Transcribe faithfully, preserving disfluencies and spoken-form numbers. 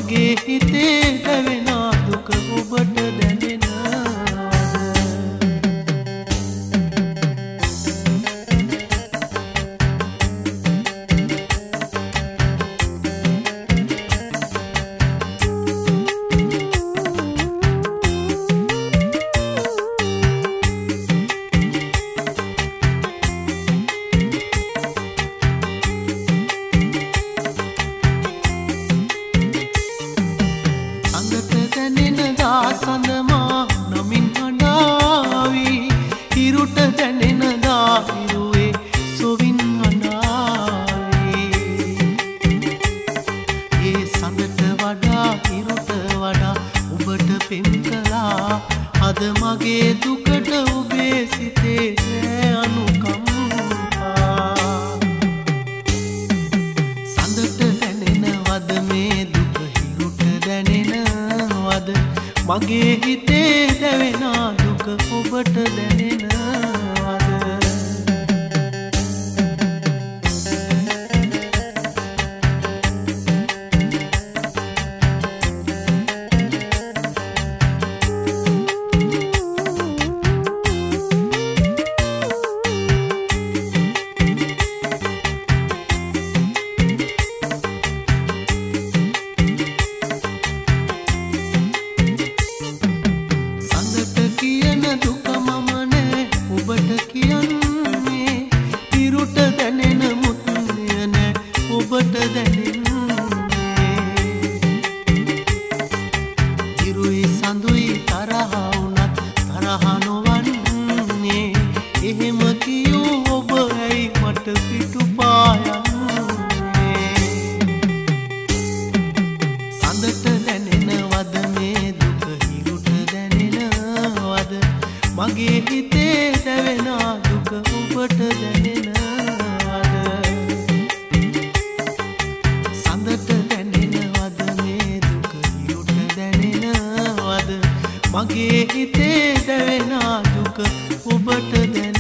මගේ හිතේ දැවෙන දුක ඔබට දැනෙනවද? සඳමා නමින් හඬාවි හිරුට දැනෙනදා හිරුවේ සොවින් හඬාවි ඒ සඳට වඩා හිරුට වඩා ඔබට පෙම් කළා අද මගේ දුකට ඔබේ සිතේ නෑ අනුකම්පා සඳට දැනෙනවද මේ දුක හිරුට දැනෙනවද මගේ හිතේ දැවෙන දුක ඔබට දැනෙනවද? ඔබට දැනෙන්නේ ඉරුයි සඳුයි තරහ වුණත් තරහ නොවන්නේ එහෙම කියූ ඔබ ඇයි මට පිටුපායන්නේ සඳට දැනෙනවද මේ දුක හිරුට දැනෙනවද මගේ හිතේ දැවෙන දුක ඔබට දැනෙනවද? මගේ හිතේ දැවෙන දුක ඔබට දැනෙනවද?